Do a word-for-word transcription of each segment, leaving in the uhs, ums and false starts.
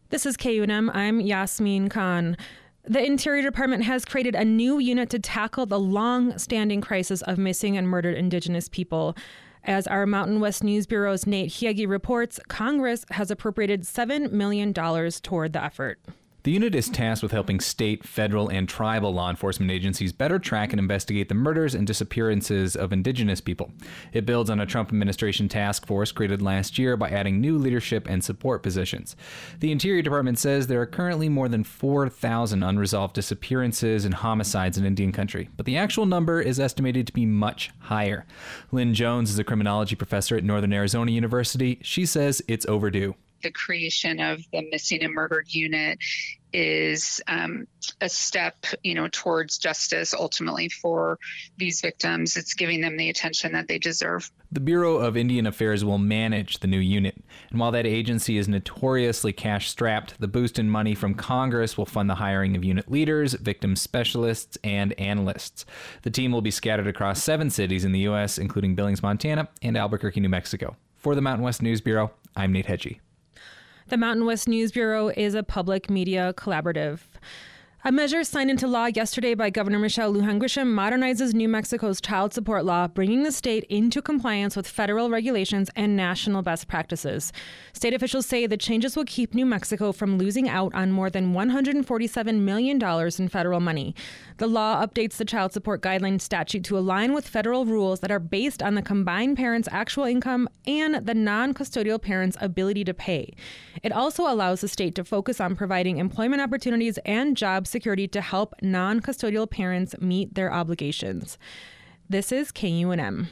This is K U N M. I'm Yasmin Khan. The Interior Department has created a new unit to tackle the long-standing crisis of missing and murdered Indigenous people. As our Mountain West News Bureau's Nate Hiegi reports, Congress has appropriated seven million dollars toward the effort. The unit is tasked with helping state, federal, and tribal law enforcement agencies better track and investigate the murders and disappearances of Indigenous people. It builds on a Trump administration task force created last year by adding new leadership and support positions. The Interior Department says there are currently more than four thousand unresolved disappearances and homicides in Indian country, but the actual number is estimated to be much higher. Lynn Jones is a criminology professor at Northern Arizona University. She says it's overdue. The creation of the Missing and Murdered Unit is um, a step, you know, towards justice ultimately for these victims. It's giving them the attention that they deserve. The Bureau of Indian Affairs will manage the new unit. And while that agency is notoriously cash-strapped, the boost in money from Congress will fund the hiring of unit leaders, victim specialists, and analysts. The team will be scattered across seven cities in the U S, including Billings, Montana, and Albuquerque, New Mexico. For the Mountain West News Bureau, I'm Nate Hiegi. The Mountain West News Bureau is a public media collaborative. A measure signed into law yesterday by Governor Michelle Lujan Grisham modernizes New Mexico's child support law, bringing the state into compliance with federal regulations and national best practices. State officials say the changes will keep New Mexico from losing out on more than one hundred forty-seven million dollars in federal money. The law updates the child support guideline statute to align with federal rules that are based on the combined parent's actual income and the non-custodial parent's ability to pay. It also allows the state to focus on providing employment opportunities and job security to help non-custodial parents meet their obligations. This is K U N M.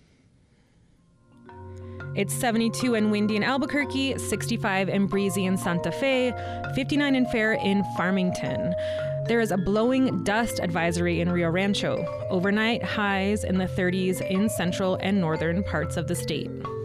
It's seventy-two and windy in Albuquerque, sixty-five and breezy in Santa Fe, fifty-nine and fair in Farmington. There is a blowing dust advisory in Rio Rancho. Overnight highs in the thirties in central and northern parts of the state.